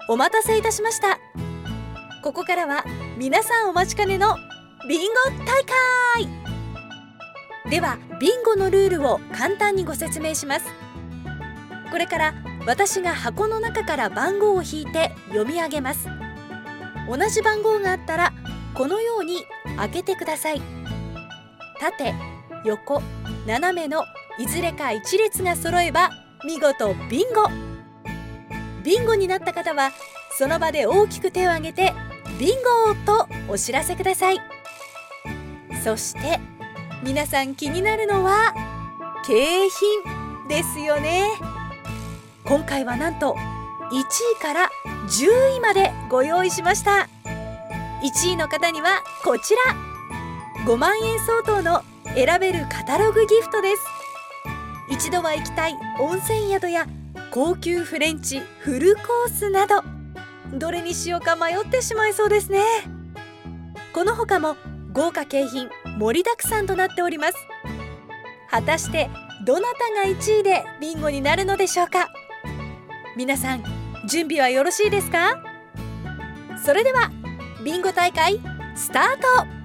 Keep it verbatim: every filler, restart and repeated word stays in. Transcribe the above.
お待たせいたしました。ここからは皆さんお待ちかねのビンゴ大会では、ビンゴのルールを簡単にご説明します。これから私が箱の中から番号を引いて読み上げます。同じ番号があったらこのように開けてください。縦、横、斜めのいずれか一列が揃えば見事ビンゴ。ビンゴになった方はその場で大きく手を挙げてビンゴとお知らせください。そして皆さん気になるのは景品ですよね。今回はなんといちいからじゅういまでご用意しました。いちいの方にはこちら、ごまんえん相当の選べるカタログギフトです。一度は行きたい温泉宿や高級フレンチフルコースなど、どれにしようか迷ってしまいそうですね。この他も豪華景品盛りだくさんとなっております。果たしてどなたがいちいでビンゴになるのでしょうか。皆さん準備はよろしいですか？それではビンゴ大会スタート。